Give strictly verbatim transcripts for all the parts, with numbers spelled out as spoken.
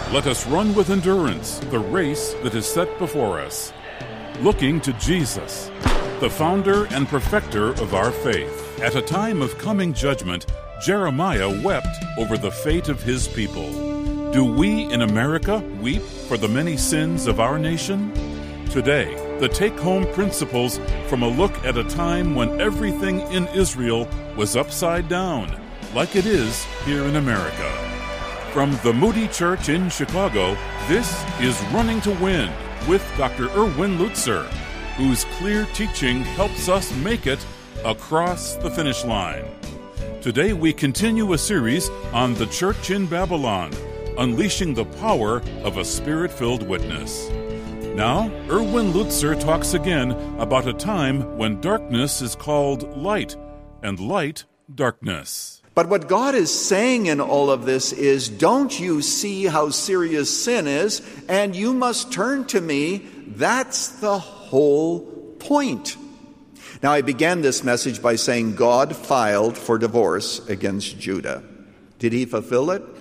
Let us run with endurance the race that is set before us, looking to Jesus, the founder and perfecter of our faith. At a time of coming judgment, Jeremiah wept over the fate of his people. Do we in America weep for the many sins of our nation? Today, the take-home principles from a look at a time when everything in Israel was upside down, like it is here in America. From the Moody Church in Chicago, this is Running to Win with Doctor Erwin Lutzer, whose clear teaching helps us make it across the finish line. Today we continue a series on the Church in Babylon, unleashing the power of a Spirit-filled witness. Now, Erwin Lutzer talks again about a time when darkness is called light, and light, darkness. But what God is saying in all of this is, don't you see how serious sin is, and you must turn to me. That's the whole point. Now, I began this message by saying God filed for divorce against Judah. Did he fulfill it?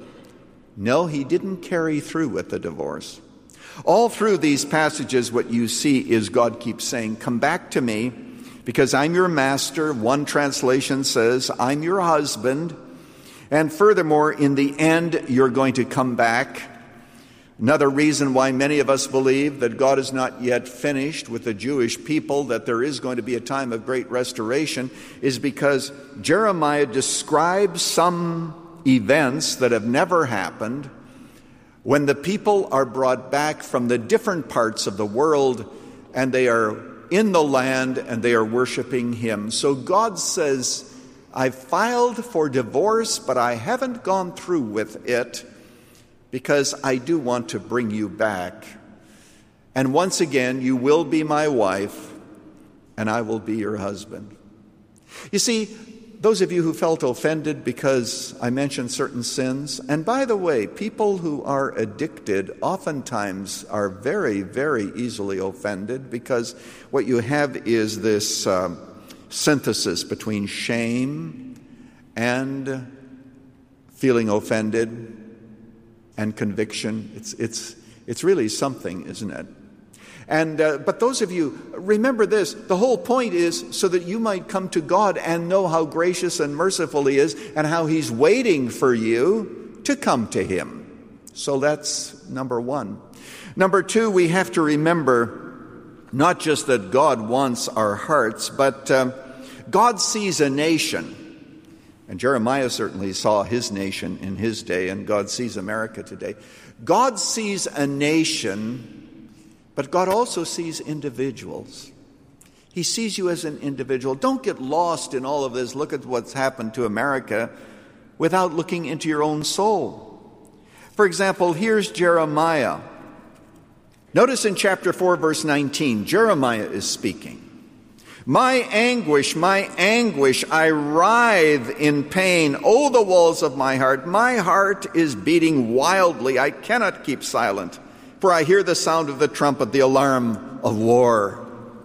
No, he didn't carry through with the divorce. All through these passages, what you see is God keeps saying, come back to me, because I'm your master. One translation says, I'm your husband. And furthermore, in the end, you're going to come back. Another reason why many of us believe that God is not yet finished with the Jewish people, that there is going to be a time of great restoration, is because Jeremiah describes some events that have never happened when the people are brought back from the different parts of the world and they are in the land and they are worshiping him. So God says, I filed for divorce, but I haven't gone through with it because I do want to bring you back. And once again, you will be my wife and I will be your husband. You see, those of you who felt offended because I mentioned certain sins, and by the way, people who are addicted oftentimes are very, very easily offended because what you have is this uh, synthesis between shame and feeling offended and conviction. It's, it's, it's really something, isn't it? And uh, but those of you, remember this, the whole point is so that you might come to God and know how gracious and merciful he is and how he's waiting for you to come to him. So that's number one. Number two, we have to remember not just that God wants our hearts, but uh, God sees a nation. And Jeremiah certainly saw his nation in his day, and God sees America today. God sees a nation, but God also sees individuals. He sees you as an individual. Don't get lost in all of this. Look at what's happened to America without looking into your own soul. For example, here's Jeremiah. Notice in chapter four, verse nineteen, Jeremiah is speaking. My anguish, my anguish, I writhe in pain. Oh, the walls of my heart. My heart is beating wildly. I cannot keep silent. For I hear the sound of the trumpet, the alarm of war.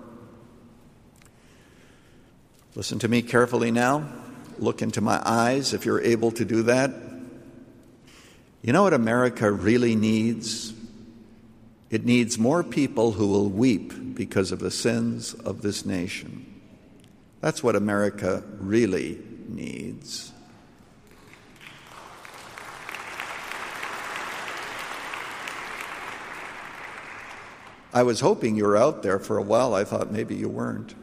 Listen to me carefully now. Look into my eyes if you're able to do that. You know what America really needs? It needs more people who will weep because of the sins of this nation. That's what America really needs. I was hoping you were out there for a while. I thought maybe you weren't.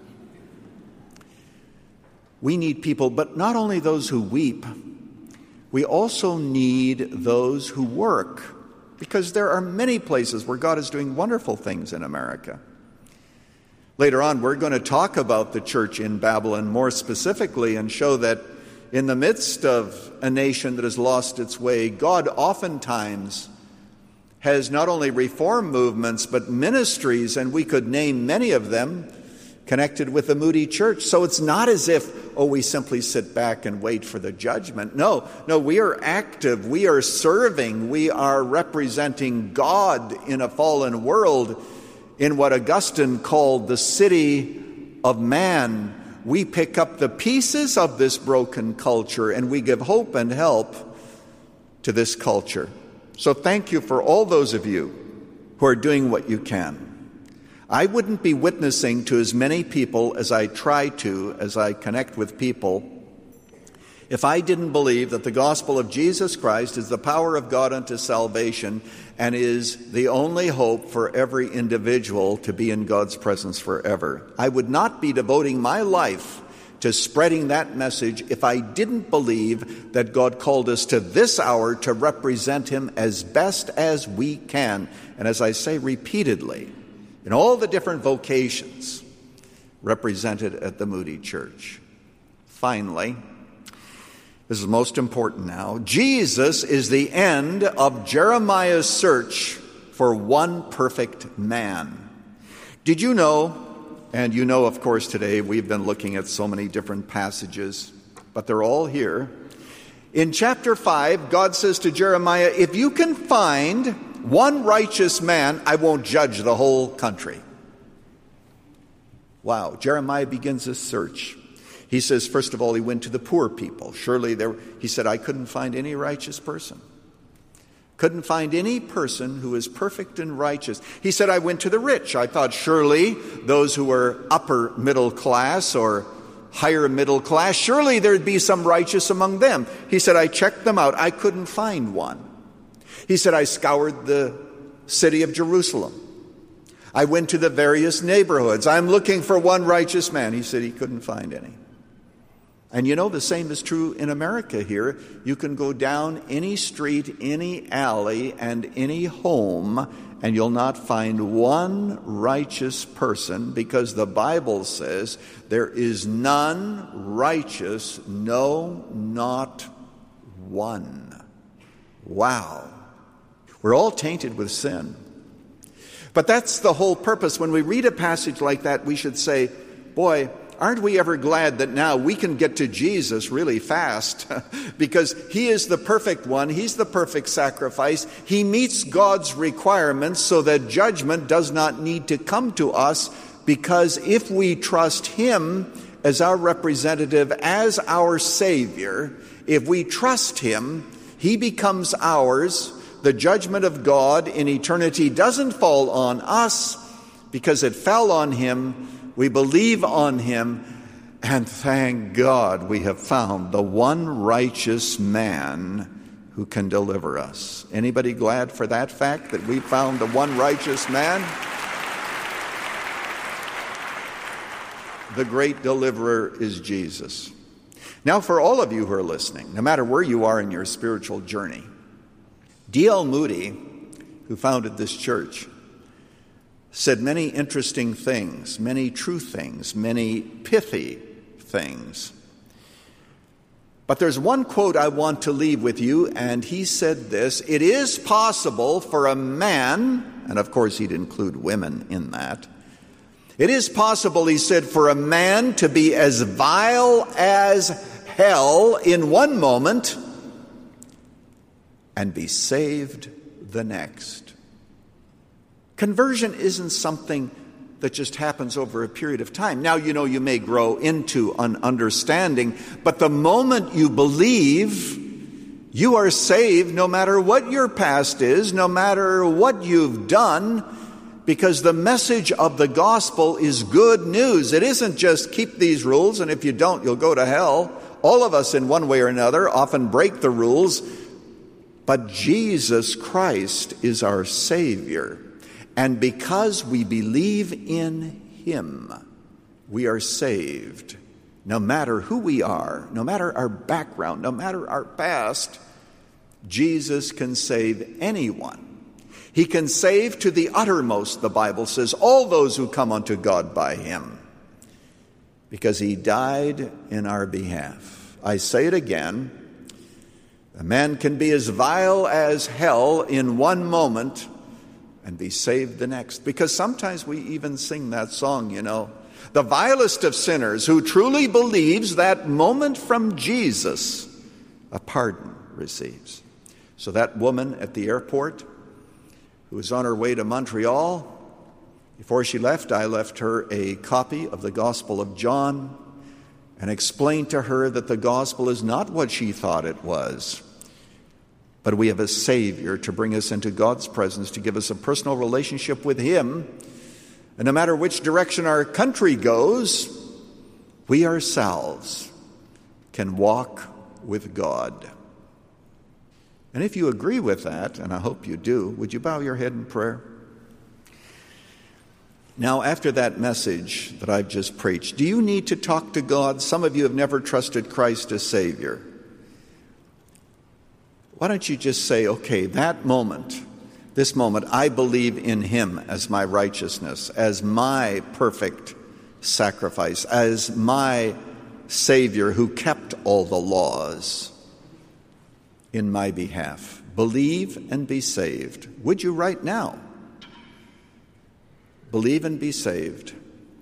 We need people, but not only those who weep, we also need those who work, because there are many places where God is doing wonderful things in America. Later on, we're going to talk about the church in Babylon more specifically and show that in the midst of a nation that has lost its way, God oftentimes has not only reform movements, but ministries, and we could name many of them, connected with the Moody Church. So it's not as if, oh, we simply sit back and wait for the judgment. No, no, we are active, we are serving, we are representing God in a fallen world, in what Augustine called the city of man. We pick up the pieces of this broken culture and we give hope and help to this culture. So thank you for all those of you who are doing what you can. I wouldn't be witnessing to as many people as I try to, as I connect with people, if I didn't believe that the gospel of Jesus Christ is the power of God unto salvation and is the only hope for every individual to be in God's presence forever. I would not be devoting my life to spreading that message if I didn't believe that God called us to this hour to represent Him as best as we can. And as I say repeatedly, in all the different vocations represented at the Moody Church. Finally, this is most important now, Jesus is the end of Jeremiah's search for one perfect man. Did you know, and you know, of course, today we've been looking at so many different passages, but they're all here. In chapter five, God says to Jeremiah, if you can find one righteous man, I won't judge the whole country. Wow, Jeremiah begins his search. He says, first of all, he went to the poor people. Surely there, he said, I couldn't find any righteous person. Couldn't find any person who is perfect and righteous. He said, I went to the rich. I thought surely those who were upper middle class or higher middle class, surely there'd be some righteous among them. He said, I checked them out. I couldn't find one. He said, I scoured the city of Jerusalem. I went to the various neighborhoods. I'm looking for one righteous man. He said he couldn't find any. And you know, the same is true in America here. You can go down any street, any alley, and any home, and you'll not find one righteous person, because the Bible says there is none righteous, no, not one. Wow. We're all tainted with sin. But that's the whole purpose. When we read a passage like that, we should say, boy, aren't we ever glad that now we can get to Jesus really fast because He is the perfect one. He's the perfect sacrifice. He meets God's requirements so that judgment does not need to come to us, because if we trust Him as our representative, as our Savior, if we trust Him, He becomes ours. The judgment of God in eternity doesn't fall on us because it fell on Him. We believe on Him, and thank God we have found the one righteous man who can deliver us. Anybody glad for that fact, that we found the one righteous man? The great deliverer is Jesus. Now, for all of you who are listening, no matter where you are in your spiritual journey, D L Moody, who founded this church, said many interesting things, many true things, many pithy things. But there's one quote I want to leave with you, and he said this: it is possible for a man, and of course he'd include women in that, it is possible, he said, for a man to be as vile as hell in one moment and be saved the next. Conversion isn't something that just happens over a period of time. Now, you know, you may grow into an understanding, but the moment you believe, you are saved no matter what your past is, no matter what you've done, because the message of the gospel is good news. It isn't just keep these rules, and if you don't, you'll go to hell. All of us, in one way or another, often break the rules, but Jesus Christ is our Savior. And because we believe in Him, we are saved. No matter who we are, no matter our background, no matter our past, Jesus can save anyone. He can save to the uttermost, the Bible says, all those who come unto God by Him, because He died in our behalf. I say it again, a man can be as vile as hell in one moment and be saved the next. Because sometimes we even sing that song, you know, the vilest of sinners who truly believes that moment from Jesus, a pardon receives. So that woman at the airport who was on her way to Montreal, before she left, I left her a copy of the Gospel of John and explained to her that the gospel is not what she thought it was, but but we have a Savior to bring us into God's presence, to give us a personal relationship with Him. And no matter which direction our country goes, we ourselves can walk with God. And if you agree with that, and I hope you do, would you bow your head in prayer? Now, after that message that I've just preached, do you need to talk to God? Some of you have never trusted Christ as Savior. Why don't you just say, okay, that moment, this moment, I believe in Him as my righteousness, as my perfect sacrifice, as my Savior who kept all the laws in my behalf. Believe and be saved. Would you right now? Believe and be saved.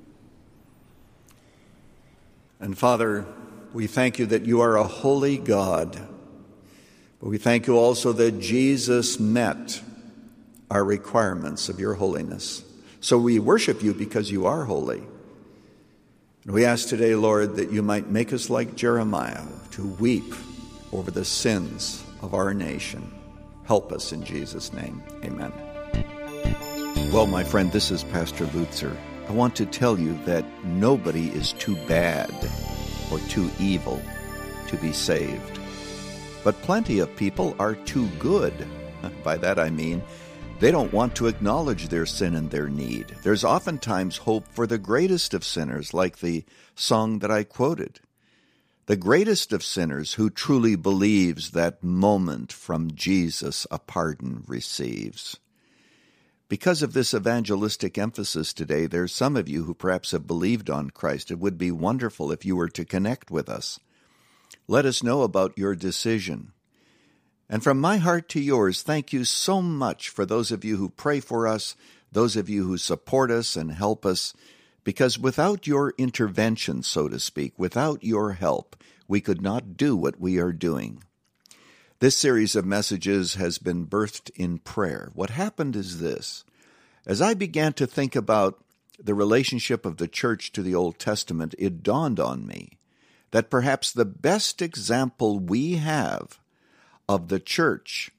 And Father, we thank you that you are a holy God. But we thank you also that Jesus met our requirements of your holiness. So we worship you because you are holy. And we ask today, Lord, that you might make us like Jeremiah, to weep over the sins of our nation. Help us in Jesus' name. Amen. Well, my friend, this is Pastor Lutzer. I want to tell you that nobody is too bad or too evil to be saved. But plenty of people are too good. By that I mean, they don't want to acknowledge their sin and their need. There's oftentimes hope for the greatest of sinners, like the song that I quoted. The greatest of sinners who truly believes that moment from Jesus a pardon receives. Because of this evangelistic emphasis today, there's some of you who perhaps have believed on Christ. It would be wonderful if you were to connect with us. Let us know about your decision. And from my heart to yours, thank you so much for those of you who pray for us, those of you who support us and help us, because without your intervention, so to speak, without your help, we could not do what we are doing. This series of messages has been birthed in prayer. What happened is this. As I began to think about the relationship of the church to the Old Testament, it dawned on me that perhaps the best example we have of the church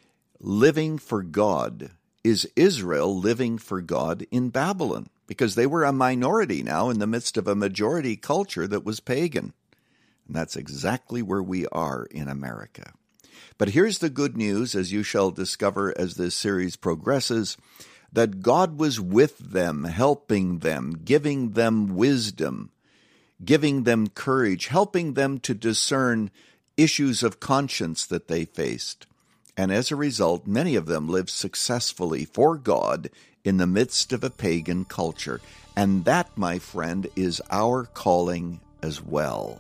living for God is Israel living for God in Babylon, because they were a minority now in the midst of a majority culture that was pagan. And that's exactly where we are in America. But here's the good news, as you shall discover as this series progresses, that God was with them, helping them, giving them wisdom, giving them courage, helping them to discern issues of conscience that they faced. And as a result, many of them lived successfully for God in the midst of a pagan culture. And that, my friend, is our calling as well.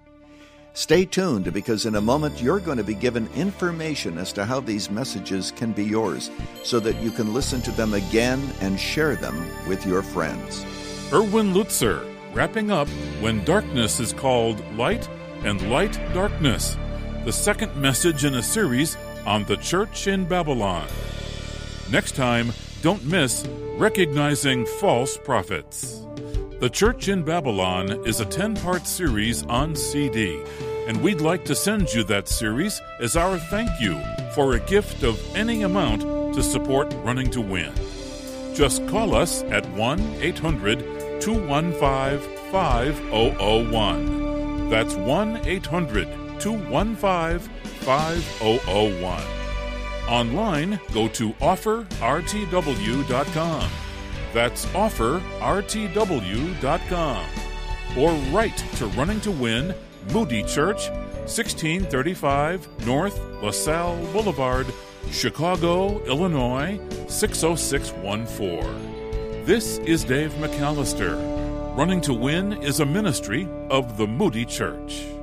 Stay tuned, because in a moment you're going to be given information as to how these messages can be yours, so that you can listen to them again and share them with your friends. Erwin Lutzer, wrapping up When Darkness is Called Light and Light Darkness, the second message in a series on the church in Babylon. Next time, don't miss Recognizing False Prophets. The Church in Babylon is a ten-part series on C D, and we'd like to send you that series as our thank you for a gift of any amount to support Running to Win. Just call us at one eight hundred two one five five zero zero one. That's one eight hundred two one five five zero zero one. Online, go to offer r t w dot com. That's offer r t w dot com. Or write to Running to Win, Moody Church, sixteen thirty-five North LaSalle Boulevard, Chicago, Illinois, six oh six one four. This is Dave McAllister. Running to Win is a ministry of the Moody Church.